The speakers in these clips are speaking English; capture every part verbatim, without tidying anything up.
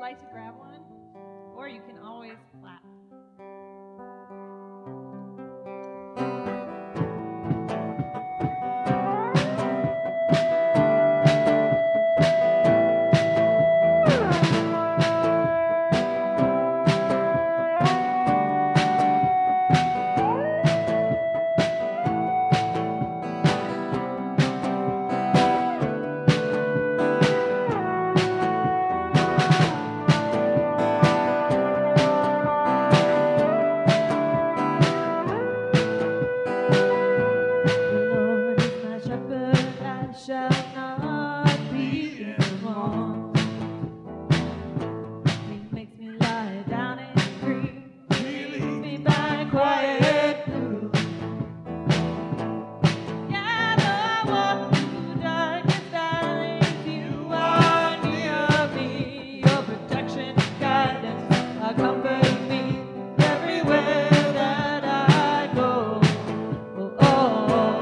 like to grab one, or you can always clap. Shall not be alone. He makes me lie down and scream. He leads me by quiet blue. Yeah, though I walk through darkest alleys, you are near me. Your protection and guidance are comforting me everywhere that I go. Oh, oh.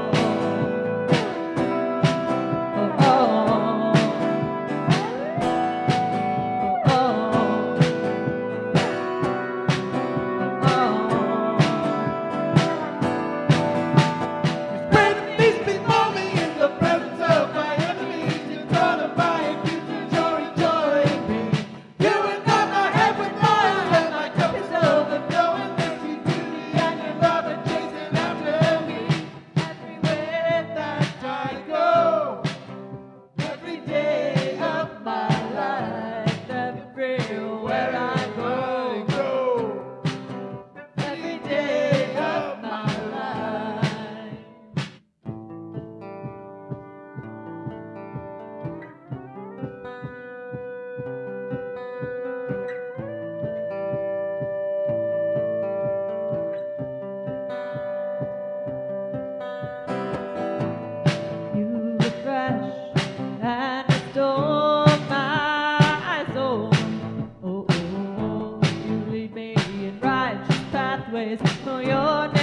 Oh, you lead me in righteous pathways. Oh, your